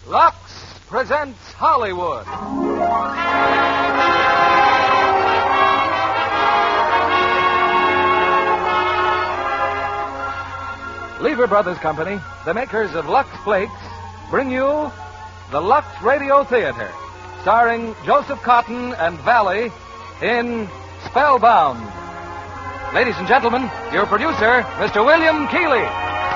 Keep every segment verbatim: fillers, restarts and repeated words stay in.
Lux presents Hollywood. Lever Brothers Company, the makers of Lux Flakes, bring you the Lux Radio Theater, starring Joseph Cotton and Valley in Spellbound. Ladies and gentlemen, your producer, Mister William Keighley.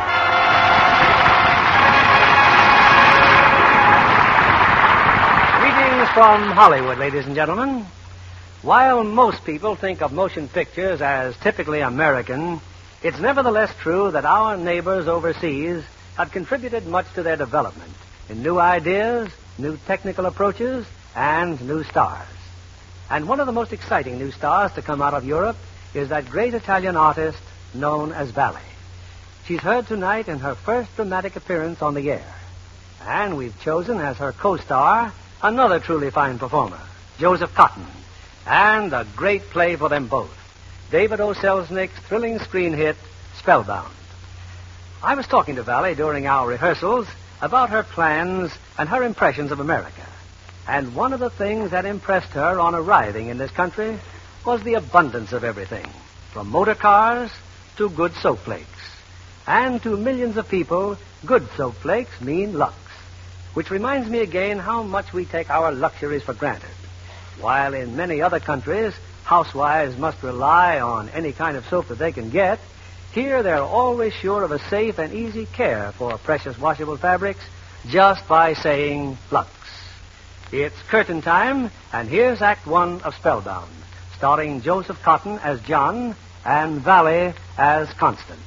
Greetings from Hollywood, ladies and gentlemen. While most people think of motion pictures as typically American, it's nevertheless true that our neighbors overseas have contributed much to their development in new ideas, new technical approaches, and new stars. And one of the most exciting new stars to come out of Europe is that great Italian artist known as Valley. She's heard tonight in her first dramatic appearance on the air. And we've chosen as her co-star another truly fine performer, Joseph Cotton, and a great play for them both, David O. Selznick's thrilling screen hit, Spellbound. I was talking to Valley during our rehearsals about her plans and her impressions of America. And one of the things that impressed her on arriving in this country was the abundance of everything, from motor cars to good soap flakes. And to millions of people, good soap flakes mean Lux, which reminds me again how much we take our luxuries for granted. While in many other countries, housewives must rely on any kind of soap that they can get, here they're always sure of a safe and easy care for precious washable fabrics just by saying Lux. It's curtain time, and here's Act One of Spellbound, starring Joseph Cotton as John and Valley as Constance.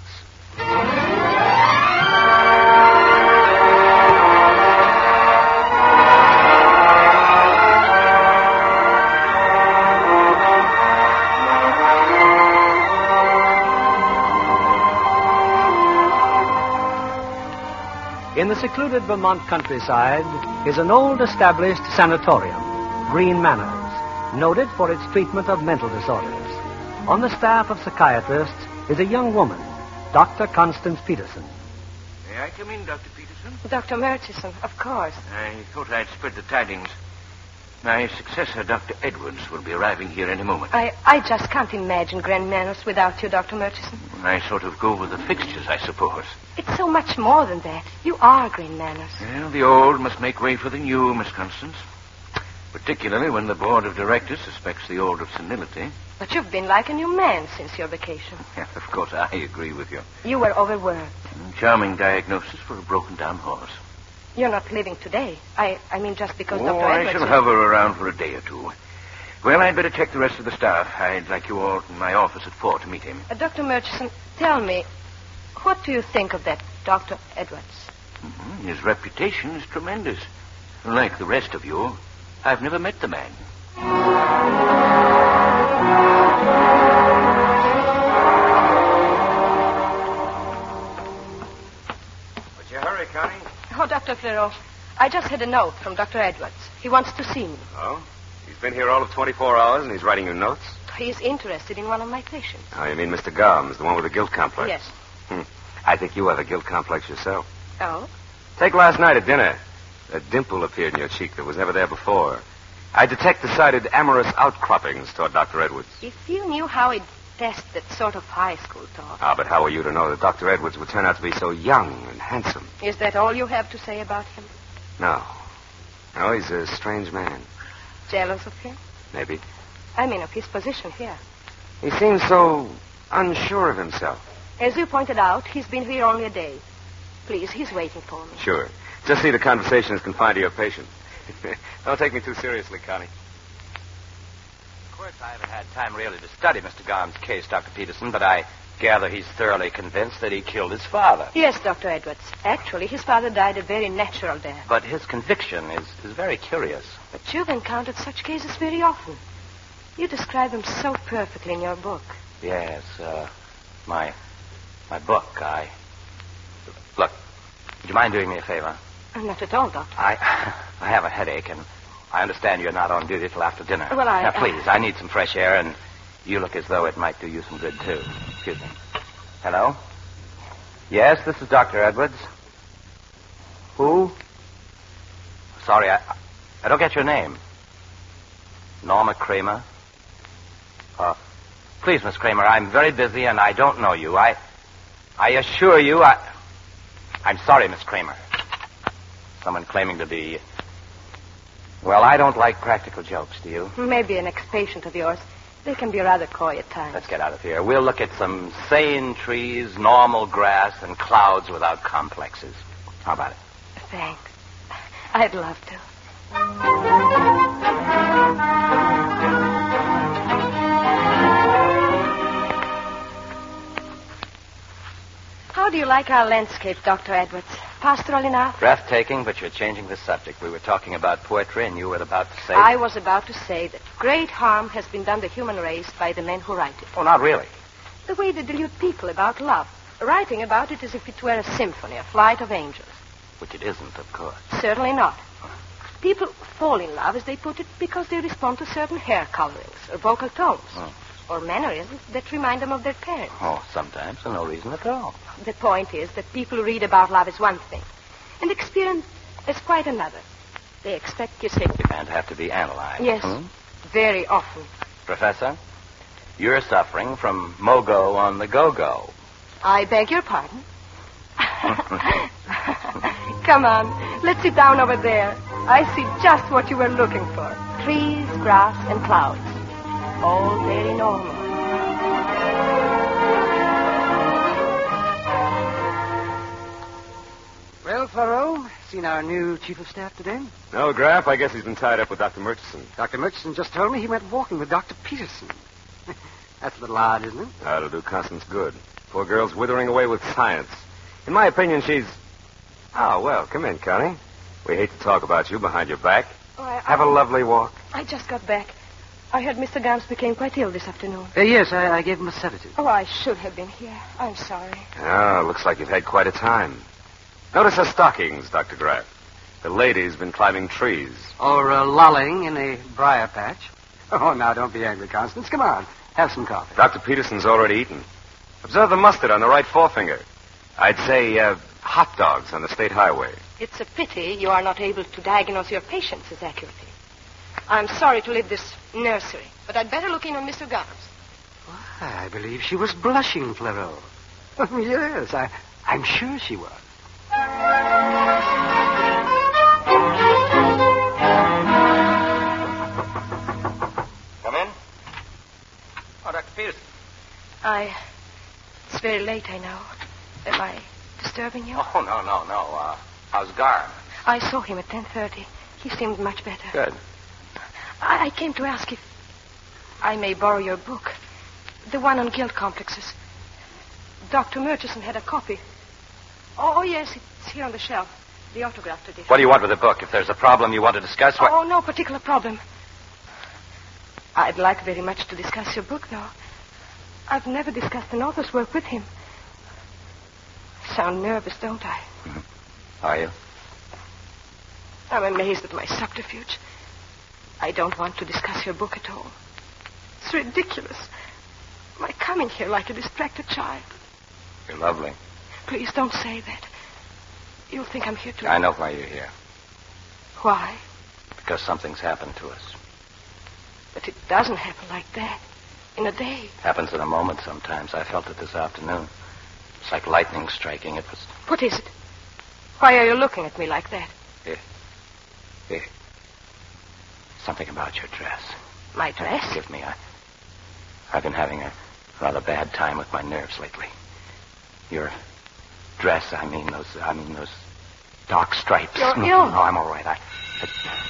In the secluded Vermont countryside is an old established sanatorium, Green Manors, noted for its treatment of mental disorders. On the staff of psychiatrists is a young woman, Doctor Constance Peterson. May I come in, Doctor Peterson? Doctor Murchison, of course. I thought I'd spread the tidings. My successor, Doctor Edwards, will be arriving here any moment. I, I just can't imagine Grand Manors without you, Doctor Murchison. I sort of go with the fixtures, I suppose. It's so much more than that. You are Green Manors. Well, the old must make way for the new, Miss Constance. Particularly when the board of directors suspects the old of senility. But you've been like a new man since your vacation. Yeah, of course, I agree with you. You were overworked. Charming diagnosis for a broken-down horse. You're not living today. I, I mean, just because oh, Doctor I Edwards... shall hover around for a day or two. Well, I'd better check the rest of the staff. I'd like you all in my office at four to meet him. Uh, Doctor Murchison, tell me, what do you think of that Doctor Edwards? Mm-hmm. His reputation is tremendous. Like the rest of you, I've never met the man. What's your hurry, Connie? Oh, Doctor Fleurot, I just had a note from Doctor Edwards. He wants to see me. Oh? He's been here all of twenty-four hours and he's writing you notes? He's interested in one of my patients. Oh, you mean Mister Gomes, the one with the guilt complex? Yes. Hmm. I think you have a guilt complex yourself. Oh? Take last night at dinner. A dimple appeared in your cheek that was never there before. I detect decided amorous outcroppings toward Doctor Edwards. If you knew how he detests that sort of high school talk. Ah, but how are you to know that Doctor Edwards would turn out to be so young and handsome? Is that all you have to say about him? No. No, he's a strange man. Jealous of him? Maybe. I mean of his position here. He seems so unsure of himself. As you pointed out, he's been here only a day. Please, he's waiting for me. Sure. Just see the conversation is confined to your patient. Don't take me too seriously, Connie. Of course, I haven't had time really to study Mister Gomes' case, Doctor Peterson, but I gather he's thoroughly convinced that he killed his father. Yes, Doctor Edwards. Actually, his father died a very natural death. But his conviction is, is very curious. But you've encountered such cases very often. You describe them so perfectly in your book. Yes, uh, my, my book, I... Look, would you mind doing me a favor? Uh, not at all, Doctor. I, I have a headache, and I understand you're not on duty till after dinner. Well, I... Now, please, I need some fresh air, and you look as though it might do you some good, too. Excuse me. Hello? Yes, this is Doctor Edwards. Who? sorry. I, I don't get your name. Norma Kramer? Uh, please, Miss Kramer, I'm very busy and I don't know you. I I assure you, I... I'm sorry, Miss Kramer. Someone claiming to be... Well, I don't like practical jokes, do you? Maybe an ex-patient of yours. They can be rather coy at times. Let's get out of here. We'll look at some sane trees, normal grass, and clouds without complexes. How about it? Thanks. I'd love to. How do you like our landscape, Doctor Edwards? Pastoral enough? Breathtaking, but you're changing the subject. We were talking about poetry, and you were about to say... I was about to say that great harm has been done the human race by the men who write it. Oh, not really. The way they delude people about love, writing about it as if it were a symphony, a flight of angels. Which it isn't, of course. Certainly not. People fall in love, as they put it, because they respond to certain hair colorings or vocal tones. Oh. Or mannerisms that remind them of their parents. Oh, sometimes for no reason at all. The point is that people read about love as one thing, and experience as quite another. They expect, you see... And have to be analyzed. Yes, hmm? very often. Professor, you're suffering from mogo on the go-go. I beg your pardon? Come on, let's sit down over there. I see just what you were looking for. Trees, grass, and clouds. All very normal. Well, Poirot, seen our new chief of staff today? No, Graff, I guess he's been tied up with Doctor Murchison. Doctor Murchison just told me he went walking with Doctor Peterson. That's a little odd, isn't it? That'll do Constance good. Poor girl's withering away with science. In my opinion, she's... Oh, well, come in, Connie. We hate to talk about you behind your back. Oh, I, Have a lovely walk. I just got back. I heard Mister Gams became quite ill this afternoon. Uh, yes, I, I gave him a sedative. Oh, I should have been here. I'm sorry. Oh, looks like you've had quite a time. Notice her stockings, Doctor Graff. The lady's been climbing trees. Or uh, lolling in a briar patch. Oh, now, don't be angry, Constance. Come on, have some coffee. Doctor Peterson's already eaten. Observe the mustard on the right forefinger. I'd say uh, hot dogs on the state highway. It's a pity you are not able to diagnose your patients as accurately. I'm sorry to leave this nursery, but I'd better look in on Mister Gams. Why, I believe she was blushing, Poirot. Yes, I, I'm sure she was. Come in. Oh, Doctor Peterson. I... It's very late, I know. Am I disturbing you? Oh, no, no, no. Uh, how's Garm? I saw him at ten thirty. He seemed much better. Good. I, I came to ask if I may borrow your book. The one on guilt complexes. Doctor Murchison had a copy. Oh, oh, yes, it's here on the shelf. The autographed edition. What do you want with the book? If there's a problem you want to discuss, what... Oh, no particular problem. I'd like very much to discuss your book, though. I've never discussed an author's work with him. I sound nervous, don't I? Mm-hmm. Are you? I'm amazed at my subterfuge. I don't want to discuss your book at all. It's ridiculous. My coming here like a distracted child. You're lovely. Please don't say that. You'll think I'm here to... I know why you're here. Why? Because something's happened to us. But it doesn't happen like that. In a day. Happens in a moment sometimes. I felt it this afternoon. It's like lightning striking. It was... What is it? Why are you looking at me like that? Here. Here. Something about your dress. My dress? Forgive me. I, I've been having a rather bad time with my nerves lately. Your dress, I mean those, I mean those dark stripes. You're no, ill. No, I'm all right. I, I...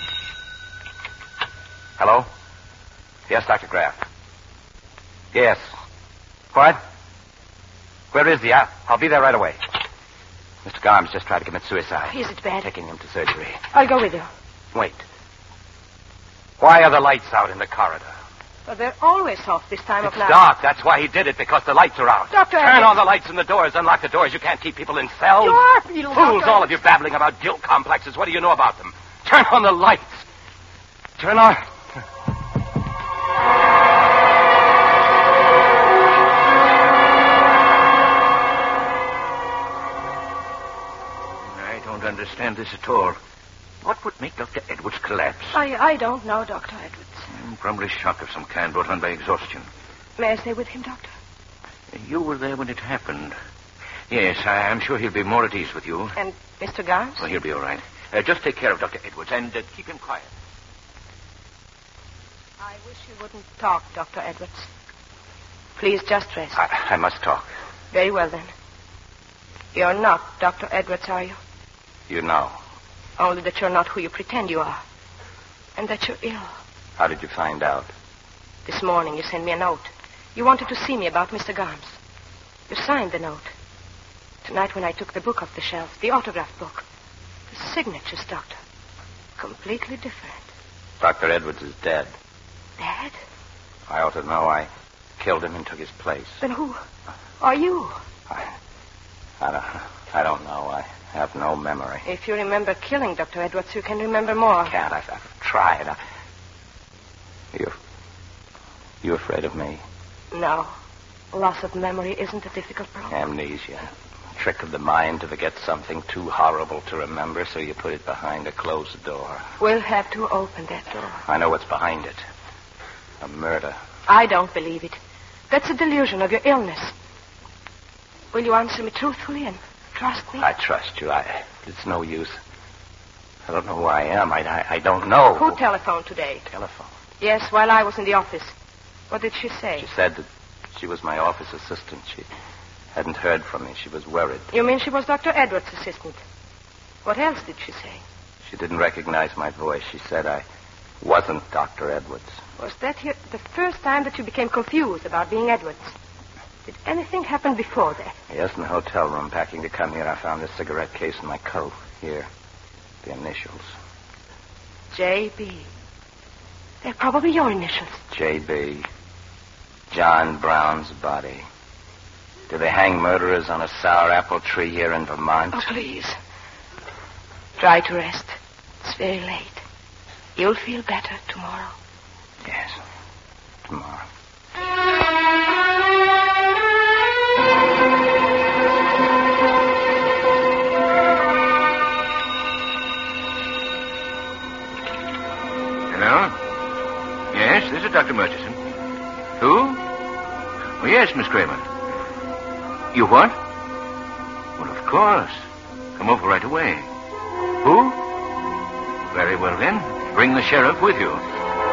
Hello? Yes, Doctor Graff. Yes. What? Where is he? I'll, I'll be there right away. Mister Garms just tried to commit suicide. Is it bad? Taking him to surgery. I'll go with you. Wait. Why are the lights out in the corridor? Well, they're always off this time It's of night. dark. That's why he did it, because the lights are out. Doctor Turn Evans. on the lights in the doors. Unlock the doors. You can't keep people in cells. You are feeling, Fools, Doctor all of you babbling about guilt complexes. What do you know about them? Turn on the lights. Turn on... I don't understand this at all. What would make Doctor Edwards collapse? I, I don't know, Doctor Edwards. Mm, Probably shock of some kind brought on by exhaustion. May I stay with him, Doctor? You were there when it happened. Yes, I, I'm sure he'll be more at ease with you. And Mister Garms? Well, he'll be all right. Uh, just take care of Doctor Edwards and uh, keep him quiet. I wish you wouldn't talk, Doctor Edwards. Please just rest. I, I must talk. Very well, then. You're not Doctor Edwards, are you? You know. Only that you're not who you pretend you are. And that you're ill. How did you find out? This morning you sent me a note. You wanted to see me about Mister Garms. You signed the note. Tonight when I took the book off the shelf, the autograph book, the signatures, Doctor, completely different. Doctor Edwards is dead. Dad? I ought to know. I killed him and took his place. Then who are you? I, I don't, I don't know. I have no memory. If you remember killing Doctor Edwards, you can remember more. I can't. I've, I've tried. I... You, you afraid of me? No. Loss of memory isn't a difficult problem. Amnesia. Trick of the mind to forget something too horrible to remember, so you put it behind a closed door. We'll have to open that door. I know what's behind it. A murder. I don't believe it. That's a delusion of your illness. Will you answer me truthfully and trust me? I trust you. I. It's no use. I don't know who I am. I, I, I don't know. Who telephoned today? Telephone. Yes, while I was in the office. What did she say? She said that she was my office assistant. She hadn't heard from me. She was worried. You mean she was Doctor Edwards' assistant? What else did she say? She didn't recognize my voice. She said I wasn't Doctor Edwards. Was that here the first time that you became confused about being Edwards? Did anything happen before that? Yes, in the hotel room, packing to come here, I found this cigarette case in my coat. Here. The initials. J B. They're probably your initials. J B. John Brown's body. Do they hang murderers on a sour apple tree here in Vermont? Oh, please. Try to rest. It's very late. You'll feel better tomorrow. Yes. Tomorrow. Hello? Yes, this is Doctor Murchison. Who? Oh, yes, Miss Kramer. You what? Well, of course. Come over right away. Who? Very well, then. Bring the sheriff with you.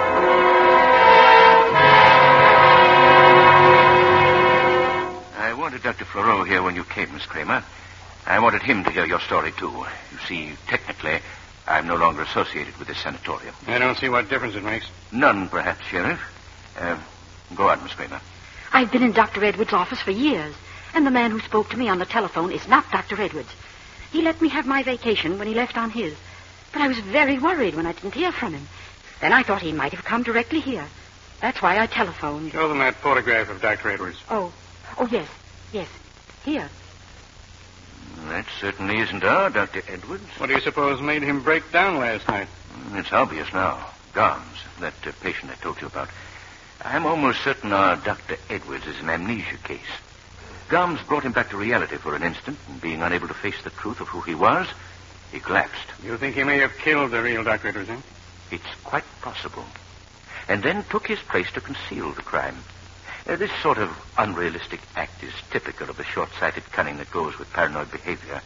I wanted Doctor Fleureau here when you came, Miss Kramer. I wanted him to hear your story, too. You see, technically, I'm no longer associated with this sanatorium. I don't see what difference it makes. None, perhaps, Sheriff. Uh, go on, Miss Kramer. I've been in Doctor Edwards' office for years, and the man who spoke to me on the telephone is not Doctor Edwards. He let me have my vacation when he left on his, but I was very worried when I didn't hear from him. Then I thought he might have come directly here. That's why I telephoned. Show them that photograph of Doctor Edwards. Oh, oh, yes, yes, here. That certainly isn't our Doctor Edwards. What do you suppose made him break down last night? It's obvious now. Garms, that uh, patient I told you about. I'm almost certain our Doctor Edwards is an amnesia case. Garms brought him back to reality for an instant, and being unable to face the truth of who he was, he collapsed. You think he may have killed the real Doctor Edwards, eh? It's quite possible. And then took his place to conceal the crime. Uh, this sort of unrealistic act is typical of the short-sighted cunning that goes with paranoid behavior.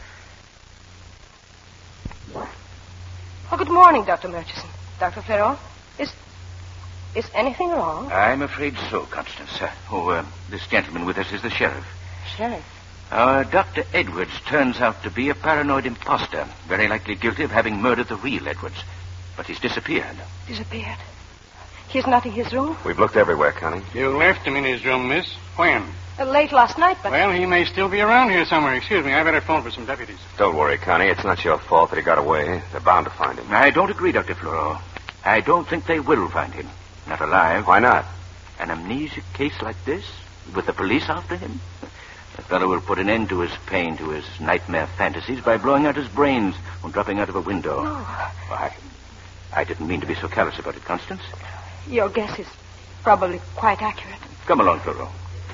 Oh, good morning, Doctor Murchison. Doctor Fleureau, is is anything wrong? I'm afraid so, Constance. Uh, oh, uh, this gentleman with us is the sheriff. Sheriff? Our Doctor Edwards turns out to be a paranoid imposter, very likely guilty of having murdered the real Edwards. But he's disappeared. Disappeared? He's not in his room? We've looked everywhere, Connie. You left him in his room, miss. When? Uh, late last night, but... Well, he may still be around here somewhere. Excuse me, I better phone for some deputies. Don't worry, Connie. It's not your fault that he got away. They're bound to find him. I don't agree, Doctor Fleureau. I don't think they will find him. Not alive. Why not? An amnesia case like this, with the police after him? The fellow will put an end to his pain, to his nightmare fantasies, by blowing out his brains or dropping out of a window. No. Why, I didn't mean to be so callous about it, Constance. Your guess is probably quite accurate. Come along, Fleureau.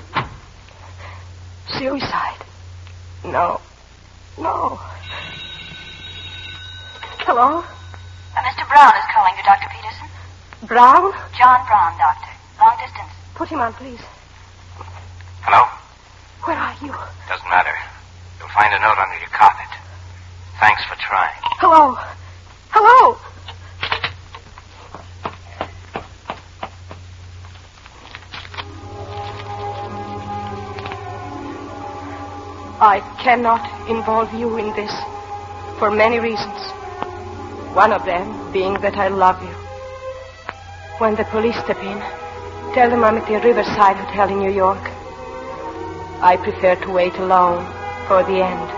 Suicide? No. No. Hello? Uh, Mister Brown is calling you, Doctor Peterson. Brown? John Brown, Doctor. Long distance. Put him on, please. Hello? Where are you? Doesn't matter. You'll find a note under your carpet. Thanks for trying. Hello? Hello? I cannot involve you in this for many reasons. One of them being that I love you. When the police step in, tell them I'm at the Riverside Hotel in New York. I prefer to wait alone for the end.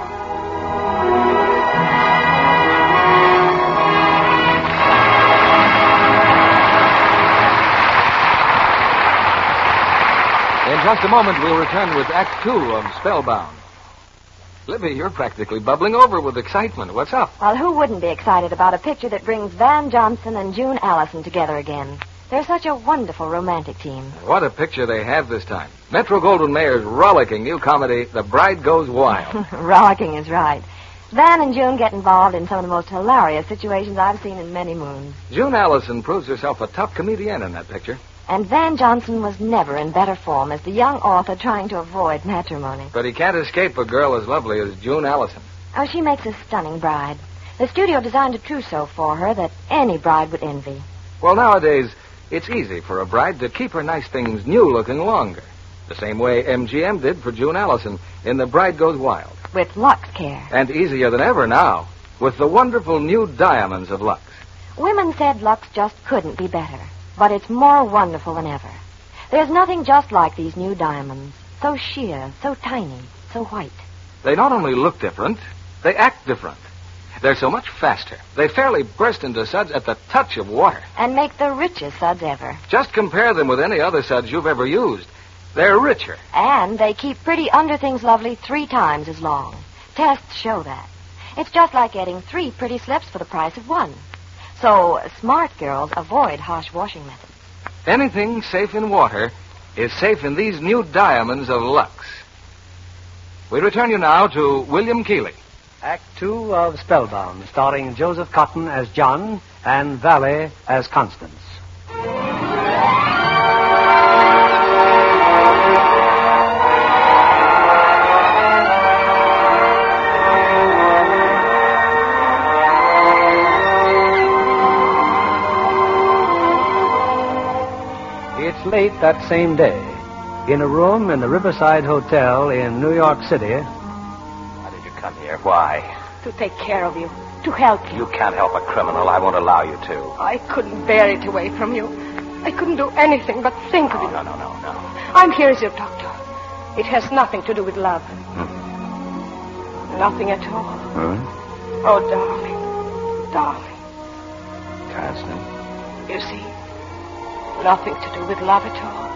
In just a moment, we'll return with Act Two of Spellbound. Libby, you're practically bubbling over with excitement. What's up? Well, who wouldn't be excited about a picture that brings Van Johnson and June Allison together again? They're such a wonderful romantic team. What a picture they have this time. Metro-Goldwyn-Mayer's rollicking new comedy, The Bride Goes Wild. Rollicking is right. Van and June get involved in some of the most hilarious situations I've seen in many moons. June Allison proves herself a tough comedian in that picture. And Van Johnson was never in better form as the young author trying to avoid matrimony. But he can't escape a girl as lovely as June Allison. Oh, she makes a stunning bride. The studio designed a trousseau for her that any bride would envy. Well, nowadays, it's easy for a bride to keep her nice things new-looking longer. The same way M G M did for June Allison in The Bride Goes Wild. With Lux Care. And easier than ever now, with the wonderful new diamonds of Lux. Women said Lux just couldn't be better. But it's more wonderful than ever. There's nothing just like these new diamonds. So sheer, so tiny, so white. They not only look different, they act different. They're so much faster. They fairly burst into suds at the touch of water. And make the richest suds ever. Just compare them with any other suds you've ever used. They're richer. And they keep pretty under things lovely three times as long. Tests show that. It's just like getting three pretty slips for the price of one. So, smart girls avoid harsh washing methods. Anything safe in water is safe in these new diamonds of Lux. We return you now to William Keighley. Act Two of Spellbound, starring Joseph Cotton as John and Valley as Constance. It's late that same day. In a room in the Riverside Hotel in New York City. Why did you come here? Why? To take care of you. To help you. You can't help a criminal. I won't allow you to. I couldn't bear it away from you. I couldn't do anything but think of No, it. no, no, no, no. I'm here as your doctor. It has nothing to do with love. Hmm. Nothing at all. Hmm? Oh, darling. Darling. Constance. You see, nothing to do with love at all.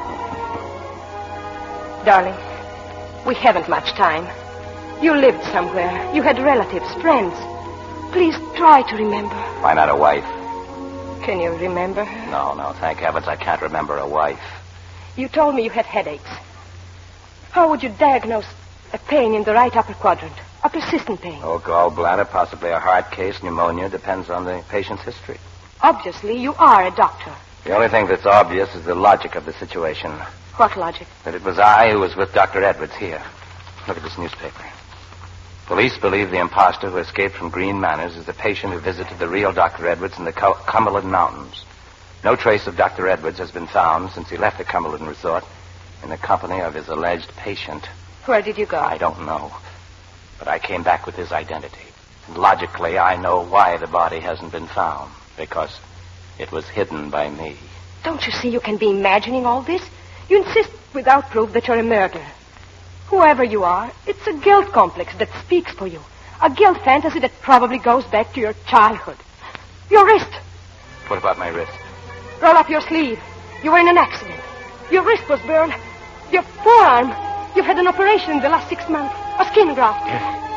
Darling, we haven't much time. You lived somewhere. You had relatives, friends. Please try to remember. Why not a wife? Can you remember her? No, no, thank heavens I can't remember a wife. You told me you had headaches. How would you diagnose a pain in the right upper quadrant? A persistent pain? Oh, gallbladder, possibly a heart case, pneumonia. Depends on the patient's history. Obviously, you are a doctor. The only thing that's obvious is the logic of the situation. What logic? That it was I who was with Doctor Edwards here. Look at this newspaper. Police believe the imposter who escaped from Green Manors is the patient who visited the real Doctor Edwards in the Cum- Cumberland Mountains. No trace of Doctor Edwards has been found since he left the Cumberland Resort in the company of his alleged patient. Where did you go? I don't know. But I came back with his identity. And logically, I know why the body hasn't been found. Because it was hidden by me. Don't you see you can be imagining all this? You insist without proof that you're a murderer. Whoever you are, it's a guilt complex that speaks for you. A guilt fantasy that probably goes back to your childhood. Your wrist. What about my wrist? Roll up your sleeve. You were in an accident. Your wrist was burned. Your forearm. You've had an operation in the last six months. A skin graft.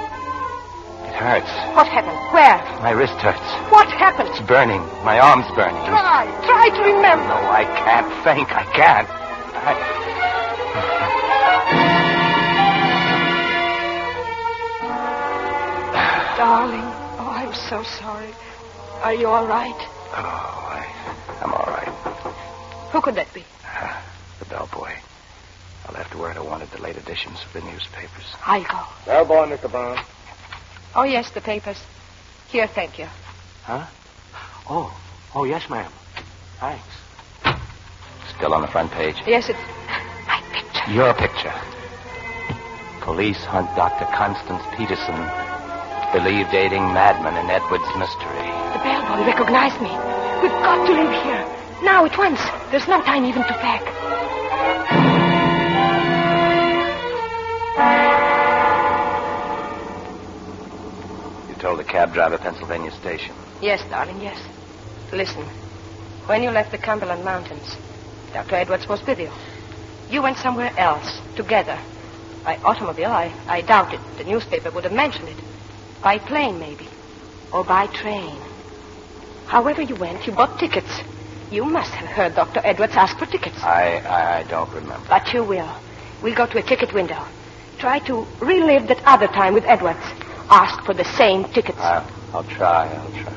It hurts. What happened? Where? My wrist hurts. What happened? It's burning. My arm's burning. Try. Try to remember. No, I can't think. I can't. I... Darling, oh, I'm so sorry. Are you all right? Oh, I, I'm all right. Who could that be? Uh, the bellboy. I left word I wanted the late editions of the newspapers. I'll go. Bellboy, Mister Brown. Oh, yes, the papers. Here, thank you. Huh? Oh, oh, yes, ma'am. Thanks. Still on the front page. Yes, it's my picture. Your picture. Police hunt Doctor Constance Peterson, believed aiding madman in Edwards' mystery. The bellboy recognized me. We've got to leave here. Now, at once. There's no time even to pack. You told the cab driver Pennsylvania Station. Yes, darling, yes. Listen. When you left the Cumberland Mountains, Doctor Edwards was with you. You went somewhere else, together. By automobile, I, I doubt it. The newspaper would have mentioned it. By plane, maybe. Or by train. However you went, you bought tickets. You must have heard Doctor Edwards ask for tickets. I, I, I don't remember. But you will. We'll go to a ticket window. Try to relive that other time with Edwards. Ask for the same tickets. I'll, I'll try, I'll try.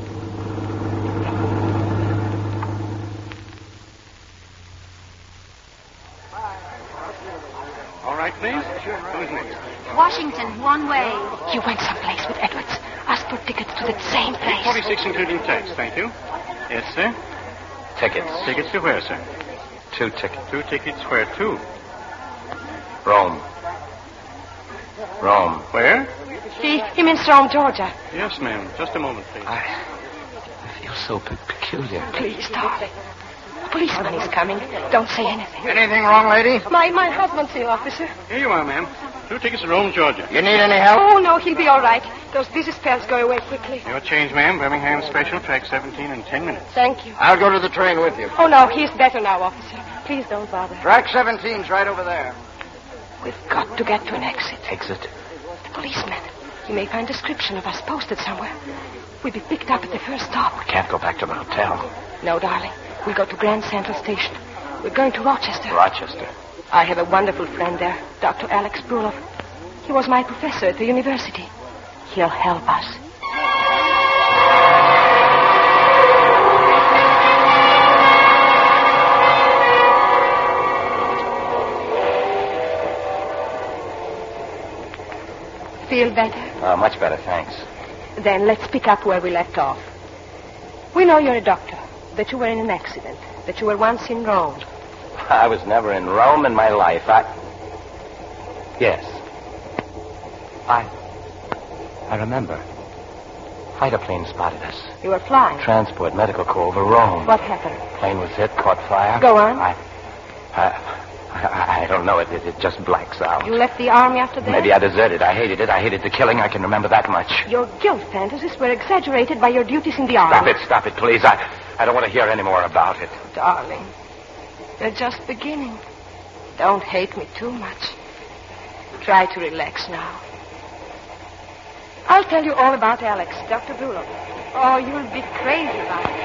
All right, please. Who's next? Washington, one way. You went someplace with Edwards. Ask for tickets to that same place. forty-six, including tax. Thank you. Yes, sir. Tickets. Tickets to where, sir? Two tickets. Two tickets where to? Rome. Rome. Where? He, he means Rome, Georgia. Yes, ma'am. Just a moment, please. I, I feel so pe- peculiar. Please, darling. A policeman is coming. Don't say anything. Anything wrong, lady? My, my husband's the officer. Here you are, ma'am. Two tickets to Rome, Georgia. You need any help? Oh, no, he'll be all right. Those busy spells go away quickly. Your change, ma'am. Birmingham Special, track seventeen in ten minutes. Thank you. I'll go to the train with you. Oh, no, he's better now, officer. Please don't bother. Track seventeen's right over there. We've got to get to an exit. Exit? The policeman. He may find a description of us posted somewhere. We'll be picked up at the first stop. We can't go back to the hotel. No, darling. We'll go to Grand Central Station. We're going to Rochester. Rochester. I have a wonderful friend there, Doctor Alex Bruloff. He was my professor at the university. He'll help us. Feel better? Uh, much better, thanks. Then let's pick up where we left off. We know you're a doctor, that you were in an accident, that you were once in Rome. I was never in Rome in my life. I... Yes. I... I remember. Fighter plane spotted us. You were flying. Transport, medical corps over Rome. What happened? Plane was hit, caught fire. Go on. I... I... I, I don't know. It, it, it just blanks out. You left the army after that? Maybe I deserted. I hated it. I hated the killing. I can remember that much. Your guilt fantasies were exaggerated by your duties in the army. Stop it. Stop it, please. I, I don't want to hear any more about it. Darling, you're just beginning. Don't hate me too much. Try to relax now. I'll tell you all about Alex, Doctor Bruloff. Oh, you'll be crazy about it.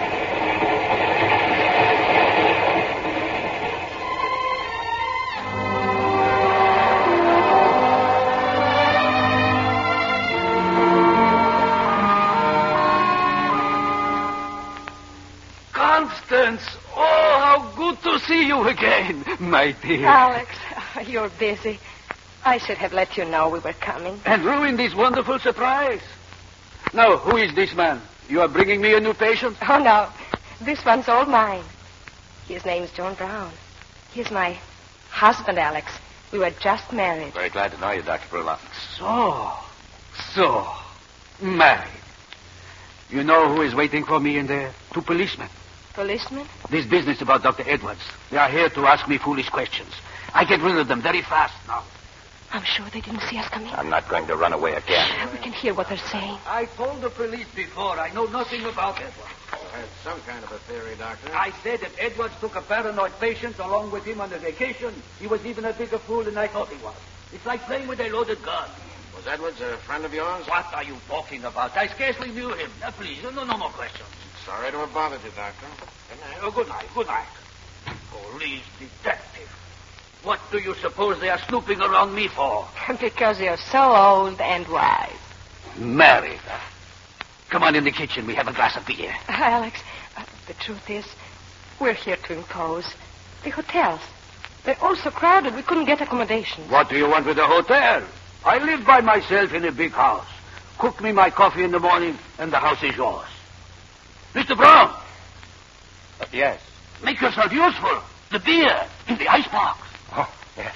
Constance! Oh, how good to see you again, my dear. Alex, you're busy. I should have let you know we were coming. And ruined this wonderful surprise. Now, who is this man? You are bringing me a new patient? Oh, no. This one's all mine. His name's John Brown. He's my husband, Alex. We were just married. Very glad to know you, Doctor Bruloff. So, so, married. You know who is waiting for me in there? Two policemen. Policemen? This business about Doctor Edwards. They are here to ask me foolish questions. I get rid of them very fast now. I'm sure they didn't see us coming. I'm not going to run away again. We can hear what they're saying. I told the police before. I know nothing about Edwards. You had some kind of a theory, Doctor. I said that Edwards took a paranoid patient along with him on a vacation. He was even a bigger fool than I thought he was. It's like playing with a loaded gun. Was Edwards a friend of yours? What are you talking about? I scarcely knew him. Now, please, no, no more questions. Sorry to have bothered you, Doctor. Good night. Oh, good night. Good night. Police detective. What do you suppose they are snooping around me for? Because you're so old and wise. Married. Come on in the kitchen. We have a glass of beer. Uh, Alex, uh, the truth is, we're here to impose. The hotels, they're all so crowded we couldn't get accommodations. What do you want with a hotel? I live by myself in a big house. Cook me my coffee in the morning, and the house is yours. Mister Brown! Uh, yes. Make yourself useful. The beer in the icebox. Oh, yes.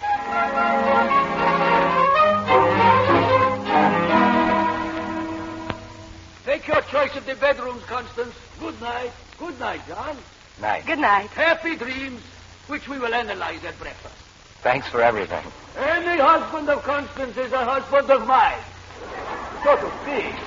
Take your choice of the bedrooms, Constance. Good night. Good night, John. Night. Good night. Happy dreams, which we will analyze at breakfast. Thanks for everything. Any husband of Constance is a husband of mine. So to speak.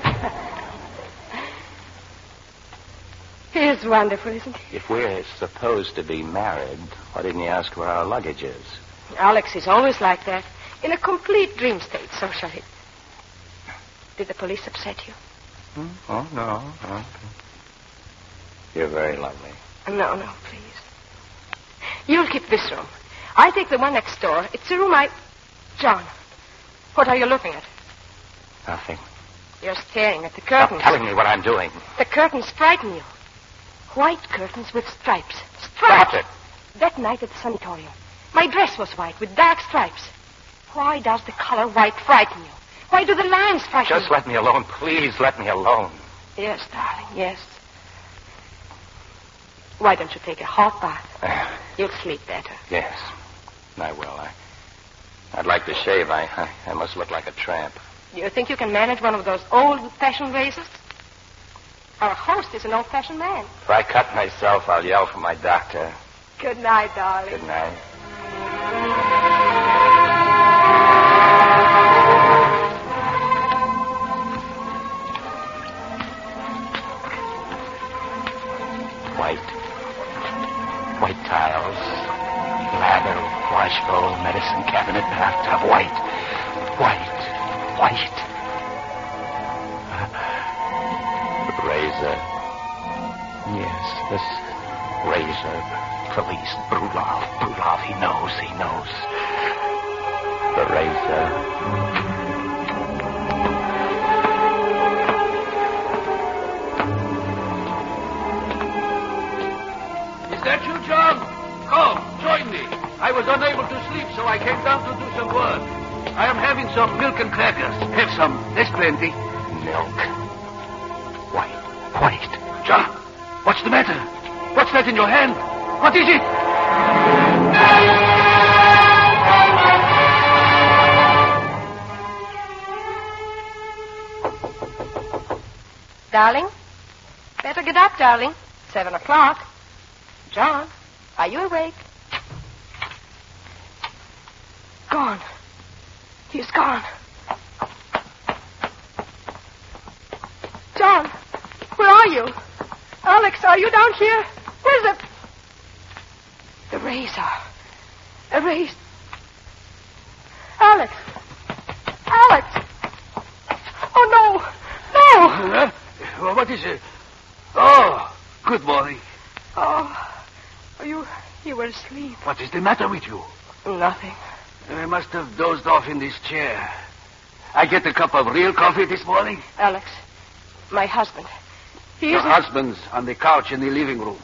It's wonderful, isn't it? If we're supposed to be married, why didn't you ask where our luggage is? Alex is always like that. In a complete dream state, socially. Did the police upset you? Hmm? Oh, no. no. You're very lovely. No, no, please. You'll keep this room. I'll take the one next door. It's a room I... John, what are you looking at? Nothing. You're staring at the curtains. Stop telling me what I'm doing. The curtains frighten you. White curtains with stripes. Stop Stripes! it. That night at the sanatorium, my dress was white with dark stripes. Why does the color white frighten you? Why do the lines frighten you? Just let me alone. Please let me alone. Yes, darling, yes. Why don't you take a hot bath? You'll sleep better. Yes, I will. I, I'd like to shave. I, I, I must look like a tramp. Do you think you can manage one of those old-fashioned razors? Our host is an old-fashioned man. If I cut myself, I'll yell for my doctor. Good night, darling. Good night. White. White tiles. Lather, wash bowl, medicine cabinet, bathtub. White. White. White. Razor. Yes, this razor. Police. Brulov. Brulov. He knows. He knows. The razor. Is that you, John? Come, join me. I was unable to sleep, so I came down to do some work. I am having some milk and crackers. Have some. There's plenty. Milk. White. White. John, what's the matter? What's that in your hand? What is it? Darling? Better get up, darling. Seven o'clock. John, are you awake? Gone. He's gone. John, where are you? Alex, are you down here? Where's it? The razor. A razor. Alex. Alex. Oh, no. No. Huh? Well, what is it? Oh, good morning. Oh, you, you were asleep. What is the matter with you? Nothing. I must have dozed off in this chair. I get a cup of real coffee this morning. Alex, my husband. He Your isn't... husband's on the couch in the living room.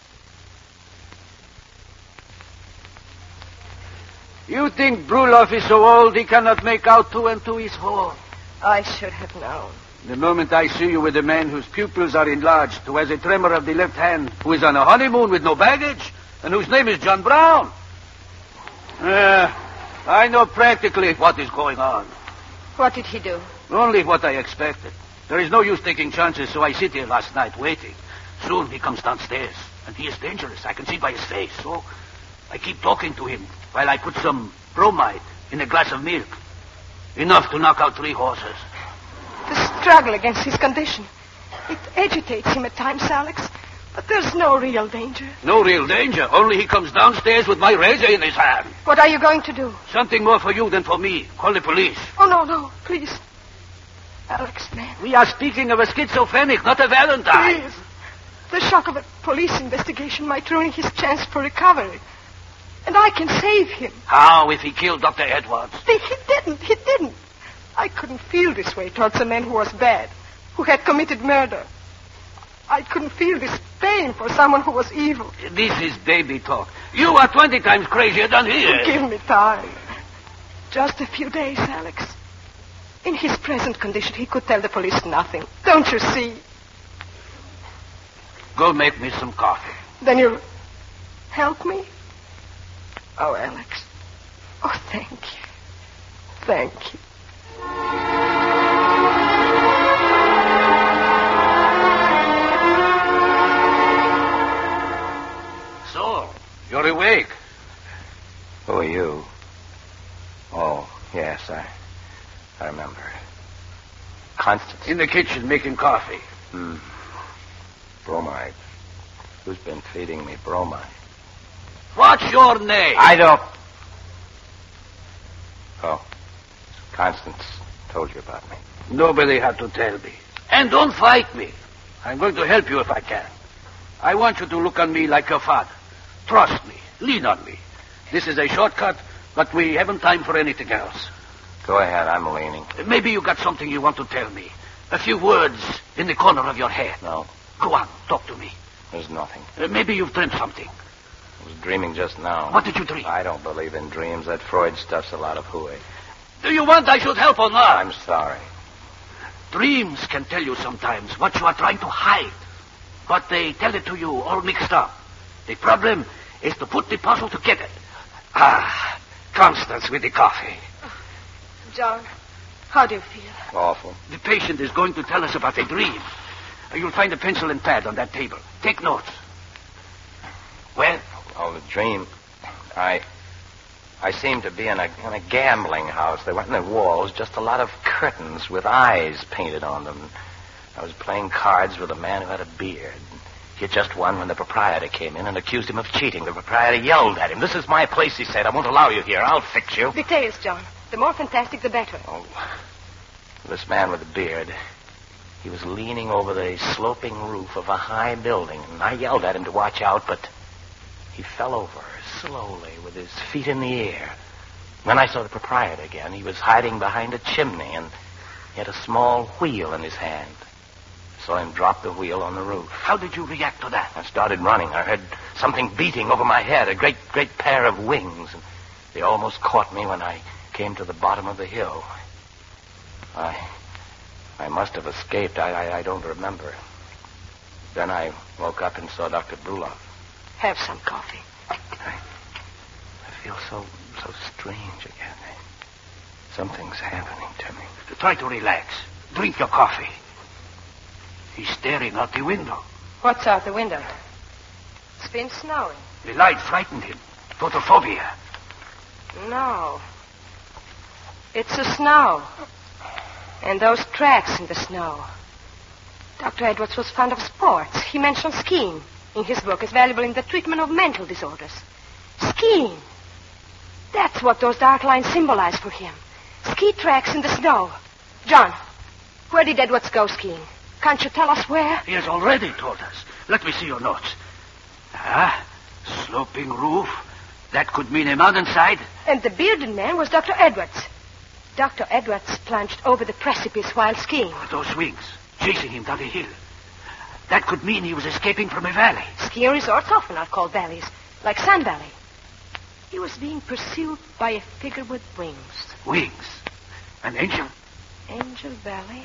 You think Brulov is so old he cannot make out two and two is four? I should have known. The moment I see you with a man whose pupils are enlarged, who has a tremor of the left hand, who is on a honeymoon with no baggage, and whose name is John Brown. Uh, I know practically what is going on. What did he do? Only what I expected. There is no use taking chances, so I sit here last night waiting. Soon he comes downstairs, and he is dangerous. I can see by his face. So I keep talking to him while I put some bromide in a glass of milk. Enough to knock out three horses. The struggle against his condition. It agitates him at times, Alex. But there's no real danger. No real danger. Only he comes downstairs with my razor in his hand. What are you going to do? Something more for you than for me. Call the police. Oh, no, no. Please. Alex, man. We are speaking of a schizophrenic, not a Valentine. Please. The shock of a police investigation might ruin his chance for recovery. And I can save him. How if he killed Doctor Edwards? He, he didn't. He didn't. I couldn't feel this way towards a man who was bad. who had committed murder. I couldn't feel this pain for someone who was evil. This is baby talk. You are twenty times crazier than he is. Give me time. Just a few days, Alex. In his present condition, he could tell the police nothing. Don't you see? Go make me some coffee. Then you'll help me? Oh, Alex. Oh, thank you. Thank you. So, you're awake. Who are you? Oh, yes, I I remember. Constance. In the kitchen making coffee. Hmm. Bromide. Who's been feeding me bromide? What's your name? I don't... Oh. Constance told you about me. Nobody had to tell me. And don't fight me. I'm going to help you if I can. I want you to look on me like your father. Trust me. Lean on me. This is a shortcut, but we haven't time for anything else. Go ahead, I'm leaning. Maybe you got something you want to tell me. A few words in the corner of your head. No. Go on, talk to me. There's nothing. Uh, maybe you've dreamed something. I was dreaming just now. What did you dream? I don't believe in dreams. That Freud stuff's a lot of hooey. Do you want I should help or not? I'm sorry. Dreams can tell you sometimes what you are trying to hide. But they tell it to you all mixed up. The problem is to put the puzzle together. Ah, Constance with the coffee. John, how do you feel? Awful. The patient is going to tell us about a dream. You'll find a pencil and pad on that table. Take notes. Well? Oh, the dream. I... I seemed to be in a, in a gambling house. There weren't no walls, just a lot of curtains with eyes painted on them. I was playing cards with a man who had a beard. He had just won when the proprietor came in and accused him of cheating. The proprietor yelled at him. "This is my place," he said. "I won't allow you here. I'll fix you." Details, John. The more fantastic, the better. Oh, this man with the beard, he was leaning over the sloping roof of a high building, and I yelled at him to watch out, but he fell over slowly with his feet in the air. Then I saw the proprietor again. He was hiding behind a chimney, and he had a small wheel in his hand. I saw him drop the wheel on the roof. How did you react to that? I started running. I heard something beating over my head, a great, great pair of wings, and they almost caught me when I came to the bottom of the hill. I I must have escaped. I, I, I don't remember. Then I woke up and saw Doctor Bruloff. Have some coffee. I, I feel so, so strange again. Something's happening to me. Try to relax. Drink your coffee. He's staring out the window. What's out the window? It's been snowing. The light frightened him. Photophobia. No. It's the snow. And those tracks in the snow. Doctor Edwards was fond of sports. He mentioned skiing in his book as valuable in the treatment of mental disorders. Skiing. That's what those dark lines symbolize for him. Ski tracks in the snow. John, where did Edwards go skiing? Can't you tell us where? He has already told us. Let me see your notes. Ah, sloping roof. That could mean a mountainside. And the bearded man was Doctor Edwards. Doctor Edwards plunged over the precipice while skiing. Those wings, chasing him down the hill. That could mean he was escaping from a valley. Ski resorts often are called valleys, like Sand Valley. He was being pursued by a figure with wings. Wings? An angel? Angel Valley?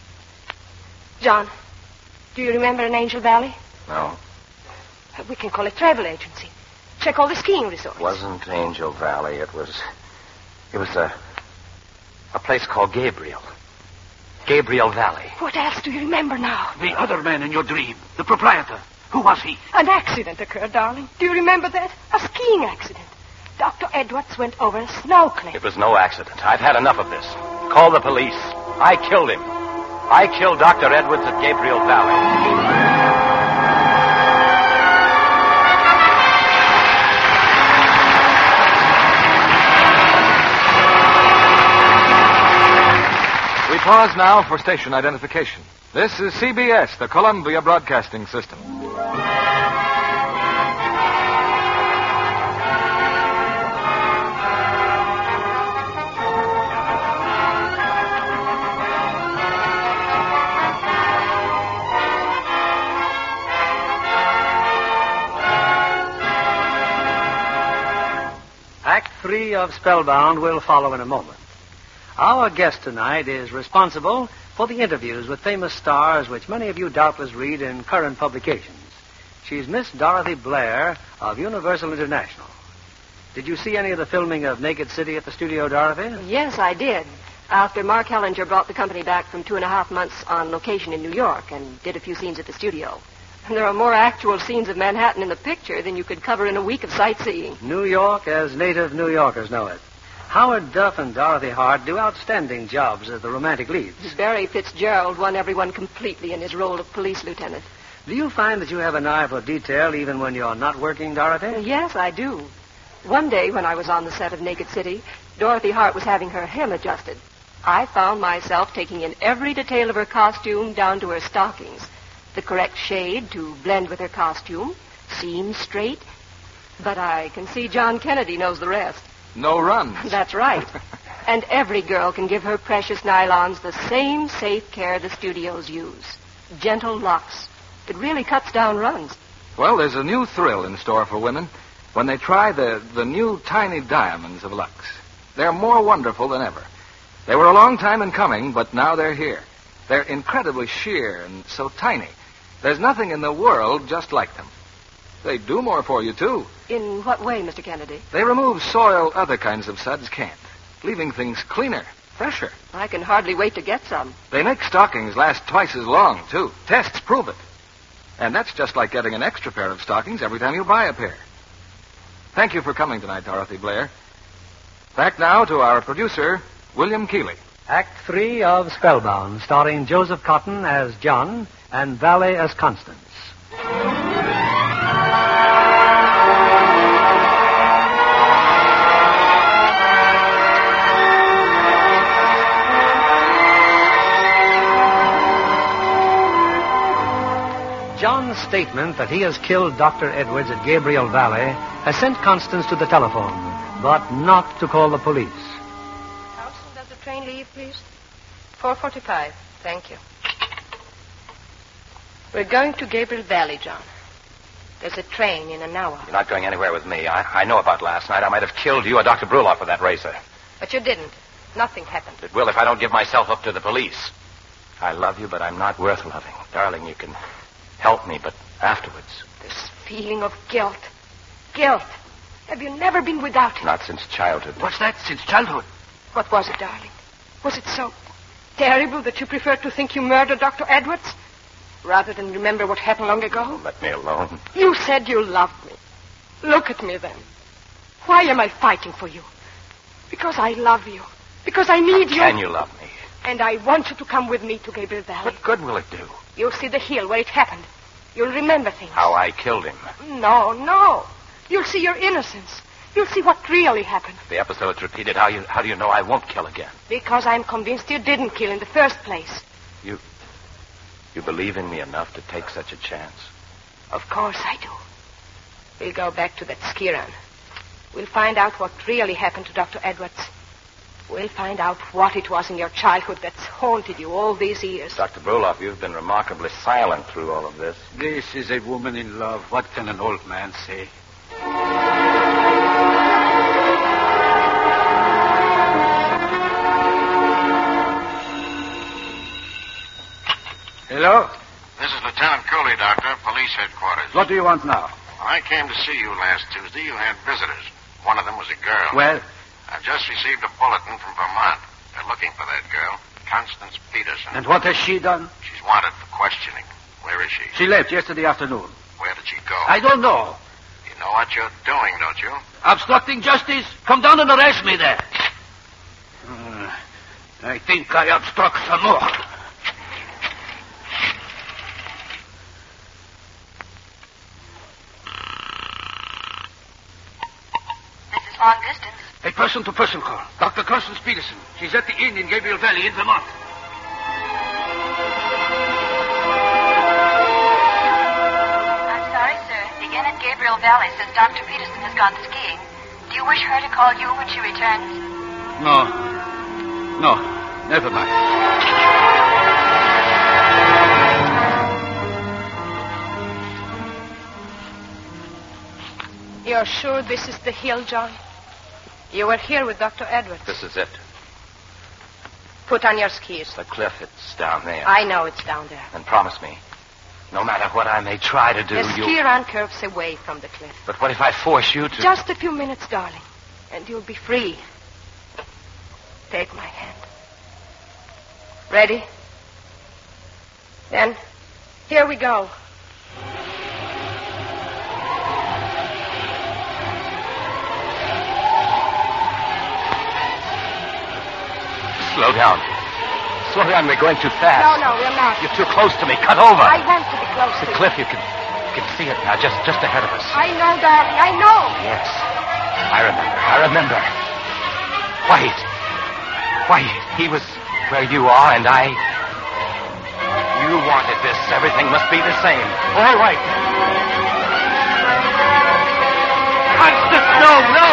John, do you remember an Angel Valley? No. We can call it travel agency. Check all the skiing resorts. It wasn't Angel Valley. It was... It was a... A place called Gabriel. Gabriel Valley. What else do you remember now? The other man in your dream. The proprietor. Who was he? An accident occurred, darling. Do you remember that? A skiing accident. Doctor Edwards went over a snow cliff. It was no accident. I've had enough of this. Call the police. I killed him. I killed Doctor Edwards at Gabriel Valley. We pause now for station identification. This is C B S, the Columbia Broadcasting System. three of Spellbound will follow in a moment. Our guest tonight is responsible for the interviews with famous stars which many of you doubtless read in current publications. She's Miss Dorothy Blair of Universal International. Did you see any of the filming of Naked City at the studio, Dorothy? Yes, I did. After Mark Hellinger brought the company back from two and a half months on location in New York and did a few scenes at the studio. And there are more actual scenes of Manhattan in the picture than you could cover in a week of sightseeing. New York as native New Yorkers know it. Howard Duff and Dorothy Hart do outstanding jobs as the romantic leads. Barry Fitzgerald won everyone completely in his role of police lieutenant. Do you find that you have an eye for detail even when you're not working, Dorothy? Yes, I do. One day when I was on the set of Naked City, Dorothy Hart was having her hem adjusted. I found myself taking in every detail of her costume down to her stockings. The correct shade to blend with her costume, seams straight. But I can see John Kennedy knows the rest. No runs. That's right. And every girl can give her precious nylons the same safe care the studios use. Gentle locks. It really cuts down runs. Well, there's a new thrill in store for women when they try the, the new tiny diamonds of Lux. They're more wonderful than ever. They were a long time in coming, but now they're here. They're incredibly sheer and so tiny. There's nothing in the world just like them. They do more for you, too. In what way, Mister Kennedy? They remove soil other kinds of suds can't, leaving things cleaner, fresher. I can hardly wait to get some. They make stockings last twice as long, too. Tests prove it. And that's just like getting an extra pair of stockings every time you buy a pair. Thank you for coming tonight, Dorothy Blair. Back now to our producer, William Keeley. Act three of Spellbound, starring Joseph Cotton as John and Valley as Constance. John's statement that he has killed Doctor Edwards at Gabriel Valley has sent Constance to the telephone, but not to call the police. How soon does the train leave, please? four forty-five. Thank you. We're going to Gabriel Valley, John. There's a train in an hour. You're not going anywhere with me. I, I know about last night. I might have killed you or Doctor Bruloff with that racer. But you didn't. Nothing happened. It will if I don't give myself up to the police. I love you, but I'm not worth loving. Darling, you can help me, but afterwards. This feeling of guilt. Guilt. Have you never been without it? Not since childhood. What's that? Since childhood? What was it, darling? Was it so terrible that you preferred to think you murdered Doctor Edwards rather than remember what happened long ago? Let me alone. You said you loved me. Look at me then. Why am I fighting for you? Because I love you. Because I need you. Can you love me? And I want you to come with me to Gabriel Valley. What good will it do? You'll see the hill where it happened. You'll remember things. How I killed him. No, no. You'll see your innocence. You'll see what really happened. If the episode's repeated, how you how do you know I won't kill again? Because I'm convinced you didn't kill in the first place. You you believe in me enough to take such a chance? Of course I do. We'll go back to that ski run. We'll find out what really happened to Doctor Edwards. We'll find out what it was in your childhood that's haunted you all these years. Doctor Bruloff, you've been remarkably silent through all of this. This is a woman in love. What can an old man say? Hello? This is Lieutenant Cooley, Doctor, police headquarters. What do you want now? I came to see you last Tuesday. You had visitors. One of them was a girl. Well? I've just received a bulletin from Vermont. They're looking for that girl, Constance Peterson. And what has she done? She's wanted for questioning. Where is she? She left yesterday afternoon. Where did she go? I don't know. You know what you're doing, don't you? Obstructing justice? Come down and arrest me there. Uh, I think I obstruct some more. Long distance. A person-to-person call. Doctor Constance Peterson. She's at the inn in Gabriel Valley in Vermont. I'm sorry, sir. The inn at Gabriel Valley says Doctor Peterson has gone skiing. Do you wish her to call you when she returns? No. No. Never mind. You're sure this is the hill, John? You were here with Doctor Edwards. This is it. Put on your skis. The cliff, it's down there. I know it's down there. And promise me, no matter what I may try to do, the you... ski run curves away from the cliff. But what if I force you to... Just a few minutes, darling, and you'll be free. Take my hand. Ready? Then, here we go. Slow down. Slow down. We're going too fast. No, no, we're not. You're too close to me. Cut over. I want to be close the to cliff, you. you can, you can see it now, just, just ahead of us. I know, darling. I know. Yes. I remember. I remember. White. White. He was where you are, and I... You wanted this. Everything must be the same. All right. Constance, no, no!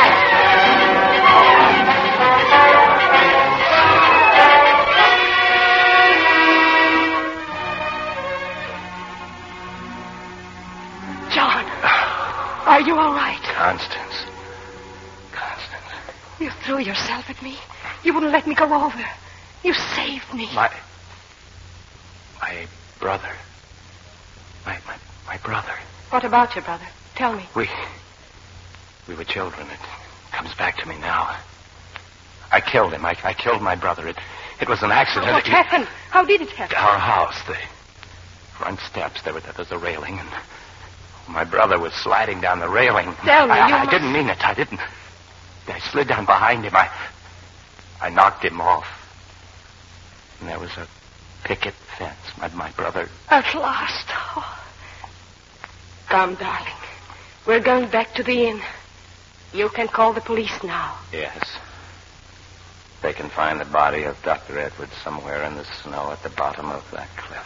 John, are you all right? Constance. Constance. You threw yourself at me. You wouldn't let me go over. You saved me. My... My brother. My, my, my brother. What about your brother? Tell me. We... We were children. It comes back to me now. I killed him. I, I killed my brother. It, it was an accident. What it, happened? How did it happen? Our house, the front steps, there, were, there was a railing, and my brother was sliding down the railing. Tell me, I, you I must... didn't mean it. I didn't. I slid down behind him. I, I knocked him off. And there was a picket fence. My, my brother... At last. Oh. Come, darling. We're going back to the inn. You can call the police now. Yes. They can find the body of Doctor Edwards somewhere in the snow at the bottom of that cliff.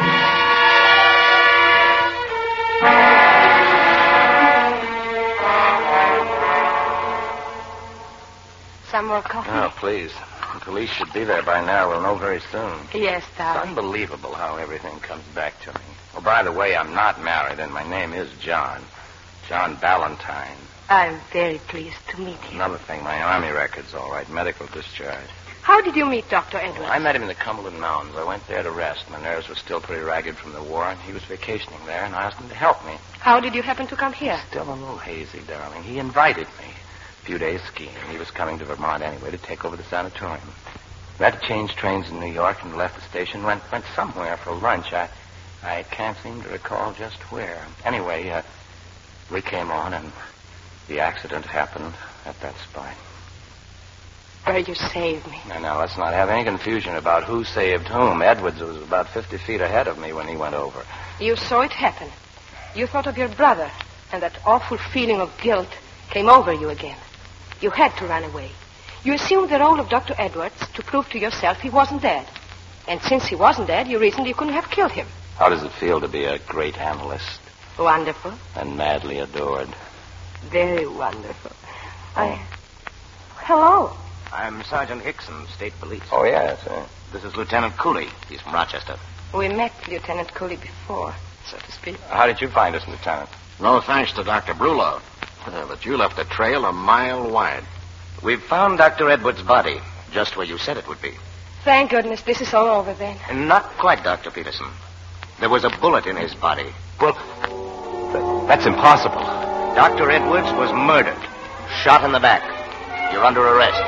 Some more coffee? Oh, please. The police should be there by now. We'll know very soon. Yes, darling. It's unbelievable how everything comes back to me. Oh, by the way, I'm not married, and my name is John. John Ballantyne. I'm very pleased to meet you. Another thing, my Army record's all right. Medical discharge. How did you meet Doctor Edwards? I met him in the Cumberland Mountains. I went there to rest. My nerves were still pretty ragged from the war, and he was vacationing there, and I asked him to help me. How did you happen to come here? Still a little hazy, darling. He invited me. A few days skiing. He was coming to Vermont anyway to take over the sanatorium. We had to change trains in New York and left the station, went went somewhere for lunch. I I can't seem to recall just where. Anyway, uh, we came on, and the accident happened at that spot. Where you saved me. Now, now, let's not have any confusion about who saved whom. Edwards was about fifty feet ahead of me when he went over. You saw it happen. You thought of your brother, and that awful feeling of guilt came over you again. You had to run away. You assumed the role of Doctor Edwards to prove to yourself he wasn't dead. And since he wasn't dead, you reasoned you couldn't have killed him. How does it feel to be a great analyst? Wonderful. And madly adored. Very wonderful. I... Hello. I'm Sergeant Hickson, State Police. Oh, yes, sir. This is Lieutenant Cooley. He's from Rochester. We met Lieutenant Cooley before, so to speak. How did you find us, Lieutenant? No thanks to Doctor Brulov. Uh, but you left a trail a mile wide. We've found Doctor Edwards' body, just where you said it would be. Thank goodness this is all over then. And not quite, Doctor Peterson. There was a bullet in his body. Well, that's impossible. Doctor Edwards was murdered. Shot in the back. You're under arrest.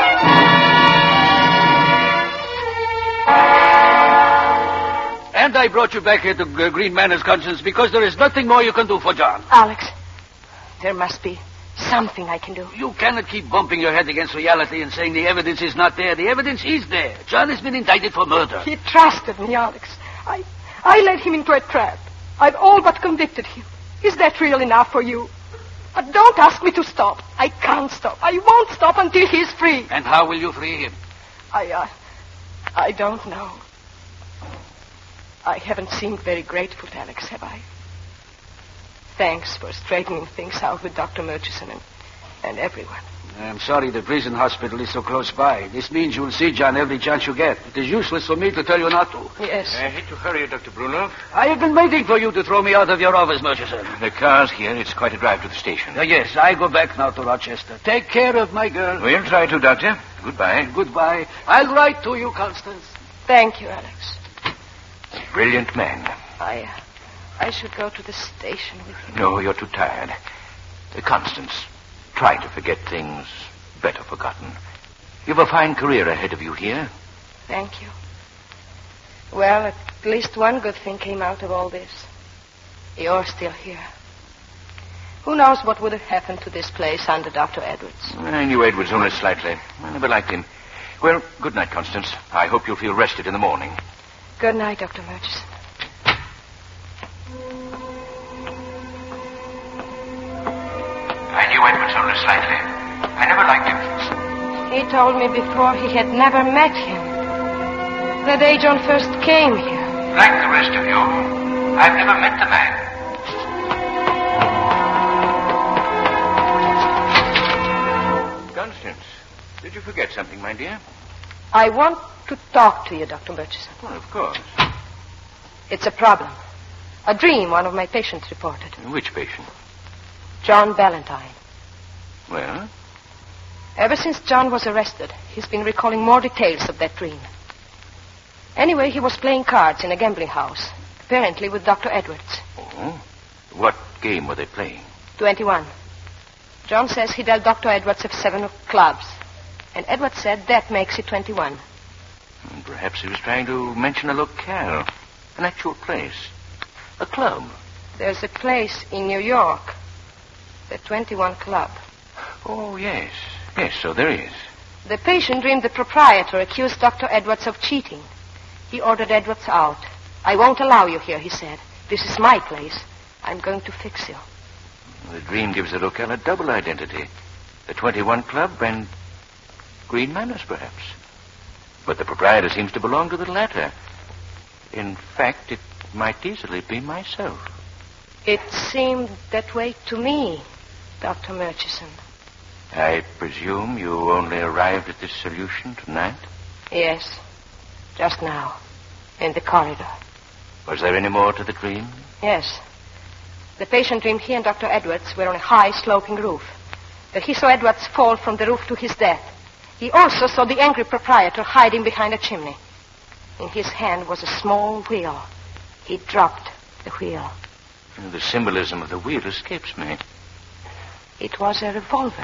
And I brought you back here to uh, Green Manor's Conscience because there is nothing more you can do for John. Alex, there must be something I can do. You cannot keep bumping your head against reality and saying the evidence is not there. The evidence is there. John has been indicted for murder. He trusted me, Alex. I, I led him into a trap. I've all but convicted him. Is that real enough for you? Uh, don't ask me to stop. I can't stop. I won't stop until he's free. And how will you free him? I, uh, I don't know. I haven't seemed very grateful to Alex, have I? Thanks for straightening things out with Doctor Murchison and, and everyone. I'm sorry the prison hospital is so close by. This means you will see John every chance you get. It is useless for me to tell you not to. Yes. I hate to hurry you, Doctor Bruno. I have been waiting for you to throw me out of your office, Murchison. The car's here. It's quite a drive to the station. Uh, yes, I go back now to Rochester. Take care of my girl. We'll try to, Doctor. Goodbye. Goodbye. I'll write to you, Constance. Thank you, Alex. A brilliant man. I, uh, I should go to the station with him. No, you're too tired. Uh, Constance, try to forget things better forgotten. You've a fine career ahead of you here. Thank you. Well, at least one good thing came out of all this. You're still here. Who knows what would have happened to this place under Doctor Edwards? I knew Edwards only slightly. I never liked him. Well, good night, Constance. I hope you'll feel rested in the morning. Good night, Doctor Murchison. I knew Edwards only slightly. I never liked him. He told me before he had never met him. The day John first came here. Like the rest of you, I've never met the man. Constance, did you forget something, my dear? I want to talk to you, Doctor Murchison. Well, of course. It's a problem. A dream one of my patients reported. Which patient? John Ballantyne. Well? Ever since John was arrested, he's been recalling more details of that dream. Anyway, he was playing cards in a gambling house, apparently with Doctor Edwards. Oh? What game were they playing? twenty-one. John says he dealt Doctor Edwards of seven of clubs. And Edwards said that makes it twenty-one. And perhaps he was trying to mention a locale, an actual place, a club. There's a place in New York, the twenty-one Club. Oh, yes. Yes, so there is. The patient dreamed the proprietor accused Doctor Edwards of cheating. He ordered Edwards out. I won't allow you here, he said. This is my place. I'm going to fix you. The dream gives the locale a double identity. The twenty-one Club and Green Manors, perhaps. But the proprietor seems to belong to the latter. In fact, it might easily be myself. It seemed that way to me, Doctor Murchison. I presume you only arrived at this solution tonight? Yes. Just now. In the corridor. Was there any more to the dream? Yes. The patient dreamed he and Doctor Edwards were on a high, sloping roof. That he saw Edwards fall from the roof to his death. He also saw the angry proprietor hiding behind a chimney. In his hand was a small wheel. He dropped the wheel. The symbolism of the wheel escapes me. It was a revolver.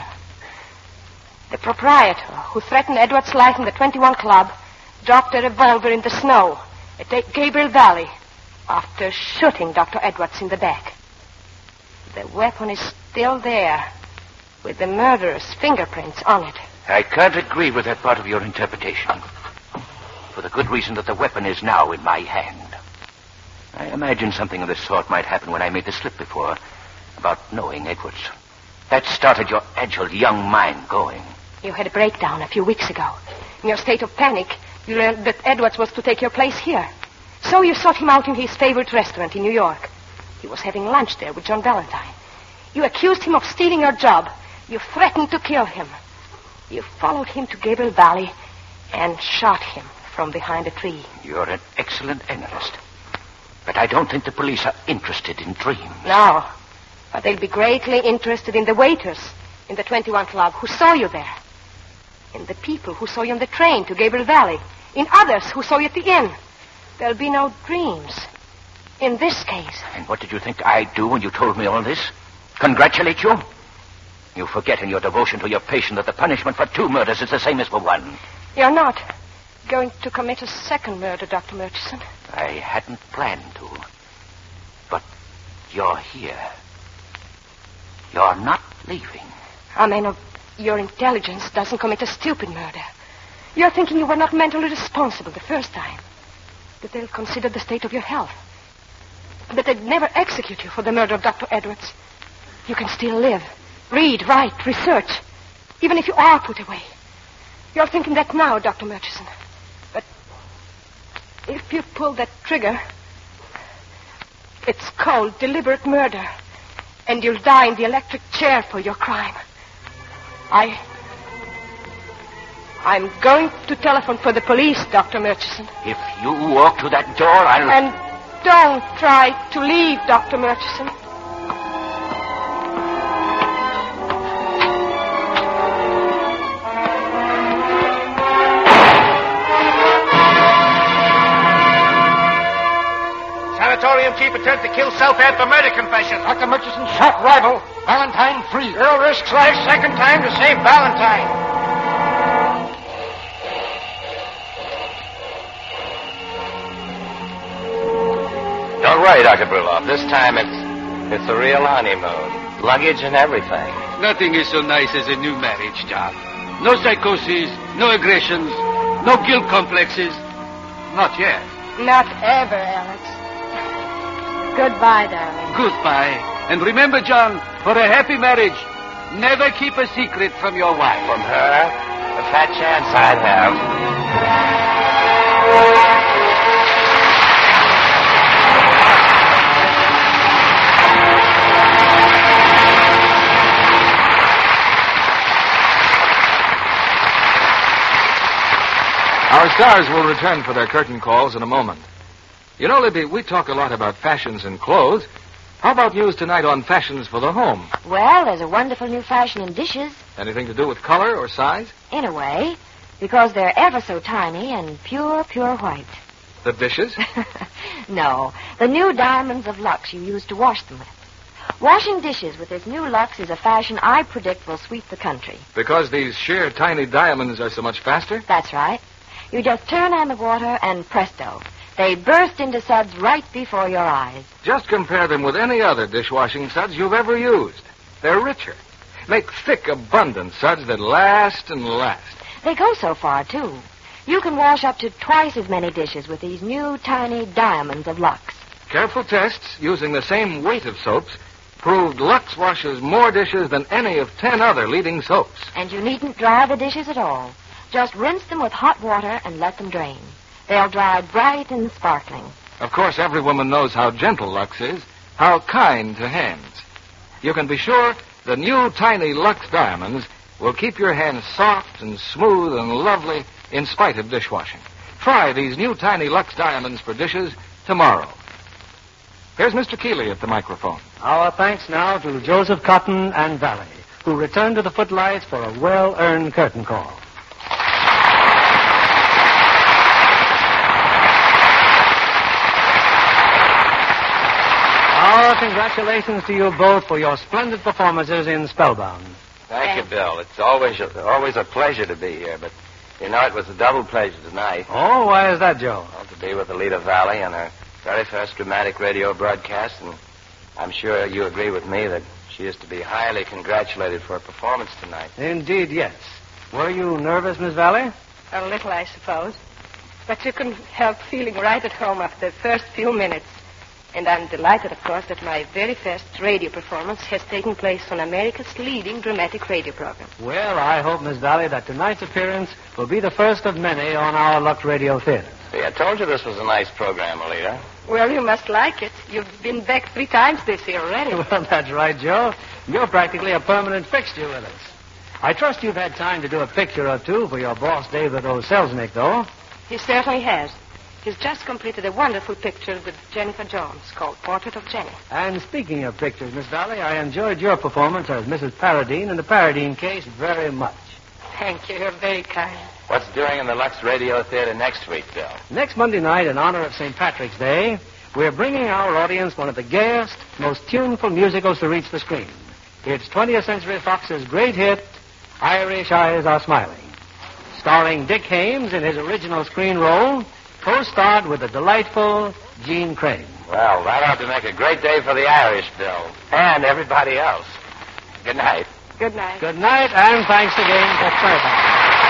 The proprietor, who threatened Edwards' life in the twenty-one Club, dropped a revolver in the snow at Gabriel Valley after shooting Doctor Edwards in the back. The weapon is still there, with the murderer's fingerprints on it. I can't agree with that part of your interpretation. For the good reason that the weapon is now in my hand. I imagined something of this sort might happen when I made the slip before, about knowing Edwards. That started your agile young mind going. You had a breakdown a few weeks ago. In your state of panic, you learned that Edwards was to take your place here. So you sought him out in his favorite restaurant in New York. He was having lunch there with John Ballantyne. You accused him of stealing your job. You threatened to kill him. You followed him to Gabriel Valley and shot him from behind a tree. You're an excellent analyst. But I don't think the police are interested in dreams. No. But they'll be greatly interested in the waiters in the twenty-one Club who saw you there. In the people who saw you on the train to Gabriel Valley. In others who saw you at the inn. There'll be no dreams. In this case. And what did you think I'd do when you told me all this? Congratulate you? You forget in your devotion to your patient that the punishment for two murders is the same as for one. You're not going to commit a second murder, Doctor Murchison. I hadn't planned to. But you're here. You're not leaving. A man of your intelligence doesn't commit a stupid murder. You're thinking you were not mentally responsible the first time. That they'll consider the state of your health. That they'd never execute you for the murder of Doctor Edwards. You can still live. Read, write, research. Even if you are put away. You're thinking that now, Doctor Murchison. But if you pull that trigger, it's called deliberate murder. And you'll die in the electric chair for your crime. I I'm going to telephone for the police, Doctor Murchison. If you walk to that door, I'll... And don't try to leave, Doctor Murchison. Sanatorium chief attempts to kill self-ad for murder confession. Doctor Murchison shot rival. Valentine free. Earl risks life second time to save Valentine. Don't worry, Doctor Brulov. This time it's it's a real honeymoon. Luggage and everything. Nothing is so nice as a new marriage, John. No psychoses, no aggressions, no guilt complexes. Not yet. Not ever, Alex. Goodbye, darling. Goodbye. And remember, John, for a happy marriage, never keep a secret from your wife. From her? A fat chance I'd have. Our stars will return for their curtain calls in a moment. You know, Libby, we talk a lot about fashions in clothes. How about news tonight on fashions for the home? Well, there's a wonderful new fashion in dishes. Anything to do with color or size? In a way, because they're ever so tiny and pure, pure white. The dishes? No, the new diamonds of Lux you use to wash them with. Washing dishes with this new Lux is a fashion I predict will sweep the country. Because these sheer tiny diamonds are so much faster? That's right. You just turn on the water and presto, they burst into suds right before your eyes. Just compare them with any other dishwashing suds you've ever used. They're richer. Make thick, abundant suds that last and last. They go so far, too. You can wash up to twice as many dishes with these new tiny diamonds of Lux. Careful tests using the same weight of soaps proved Lux washes more dishes than any of ten other leading soaps. And you needn't dry the dishes at all. Just rinse them with hot water and let them drain. They'll dry bright and sparkling. Of course, every woman knows how gentle Lux is, how kind to hands. You can be sure the new tiny Lux diamonds will keep your hands soft and smooth and lovely in spite of dishwashing. Try these new tiny Lux diamonds for dishes tomorrow. Here's Mister Keeley at the microphone. Our thanks now to Joseph Cotton and Valley, who returned to the footlights for a well-earned curtain call. Our congratulations to you both for your splendid performances in Spellbound. Thank you, Bill. It's always always a pleasure to be here, but you know it was a double pleasure tonight. Oh, why is that, Joe? Well, to be with Alida Valley on her very first dramatic radio broadcast, and I'm sure you agree with me that she is to be highly congratulated for her performance tonight. Indeed, yes. Were you nervous, Miss Valley? A little, I suppose. But you couldn't help feeling right at home after the first few minutes. And I'm delighted, of course, that my very first radio performance has taken place on America's leading dramatic radio program. Well, I hope, Miss Valley, that tonight's appearance will be the first of many on our Lux Radio Theater. See, I told you this was a nice program, Alida. Well, you must like it. You've been back three times this year already. Well, that's right, Joe. You're practically a permanent fixture with us. I trust you've had time to do a picture or two for your boss, David O. Selznick, though. He certainly has. He's just completed a wonderful picture with Jennifer Jones called Portrait of Jenny. And speaking of pictures, Miss Valley, I enjoyed your performance as Missus Paradine in the Paradine case very much. Thank you. You're very kind. What's doing in the Lux Radio Theater next week, Bill? Next Monday night, in honor of Saint Patrick's Day, we're bringing our audience one of the gayest, most tuneful musicals to reach the screen. It's twentieth Century Fox's great hit, Irish Eyes Are Smiling. Starring Dick Haymes in his original screen role, co-starred with the delightful Gene Crane. Well, that ought to make a great day for the Irish, Bill, and everybody else. Good night. Good night. Good night, and thanks again for Spellbound.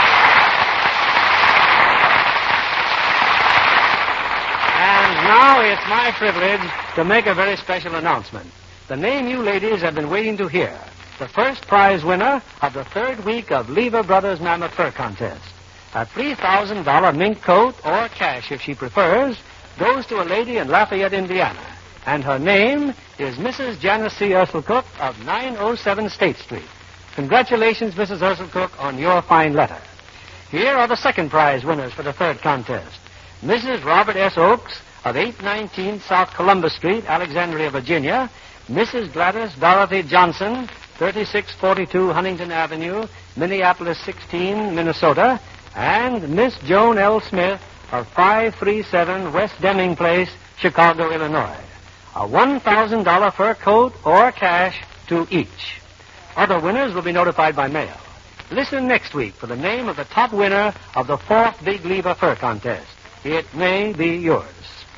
And now it's my privilege to make a very special announcement. The name you ladies have been waiting to hear. The first prize winner of the third week of Lever Brothers Mammoth Fur Contest. A three thousand dollars mink coat, or cash if she prefers, goes to a lady in Lafayette, Indiana. And her name is Missus Janice C. Urselcook of nine oh seven State Street. Congratulations, Missus Urselcook, on your fine letter. Here are the second prize winners for the third contest. Missus Robert S. Oakes of eight nineteen South Columbus Street, Alexandria, Virginia. Missus Gladys Dorothy Johnson, thirty-six forty-two Huntington Avenue, Minneapolis sixteen, Minnesota. And Miss Joan L. Smith of five thirty-seven West Deming Place, Chicago, Illinois. A one thousand dollars fur coat or cash to each. Other winners will be notified by mail. Listen next week for the name of the top winner of the fourth Big Lever Fur Contest. It may be yours.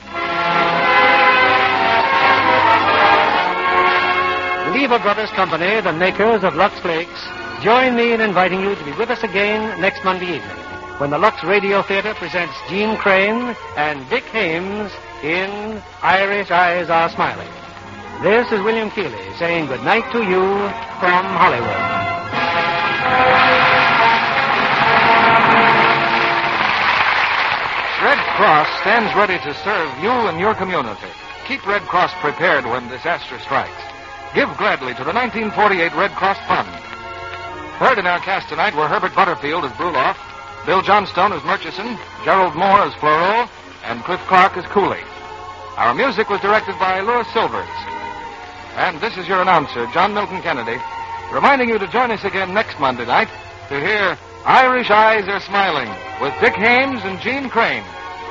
Lever Brothers Company, the makers of Lux Flakes, join me in inviting you to be with us again next Monday evening when the Lux Radio Theater presents Gene Crane and Dick Hames in Irish Eyes Are Smiling. This is William Keeley saying good night to you from Hollywood. Red Cross stands ready to serve you and your community. Keep Red Cross prepared when disaster strikes. Give gladly to the nineteen forty-eight Red Cross Fund. Heard in our cast tonight were Herbert Butterfield as Bruloff, Bill Johnstone as Murchison, Gerald Moore as Fleurot, and Cliff Clark as Cooley. Our music was directed by Louis Silvers. And this is your announcer, John Milton Kennedy, reminding you to join us again next Monday night to hear Irish Eyes Are Smiling with Dick Hames and Gene Crane.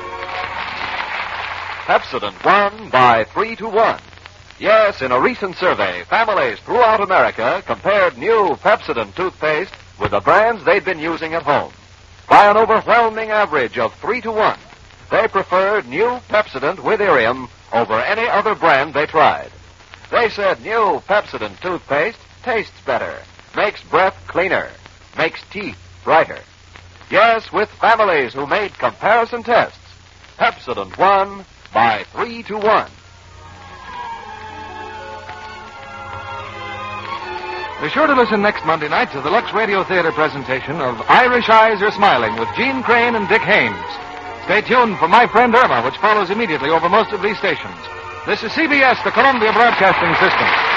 Pepsodent won by three to one. Yes, in a recent survey, families throughout America compared new Pepsodent toothpaste with the brands they'd been using at home. By an overwhelming average of three to one, they preferred new Pepsodent with Irium over any other brand they tried. They said new Pepsodent toothpaste tastes better, makes breath cleaner, makes teeth brighter. Yes, with families who made comparison tests, Pepsodent won by three to one. Be sure to listen next Monday night to the Lux Radio Theater presentation of Irish Eyes Are Smiling with Gene Crane and Dick Hames. Stay tuned for My Friend Irma, which follows immediately over most of these stations. This is C B S, the Columbia Broadcasting System.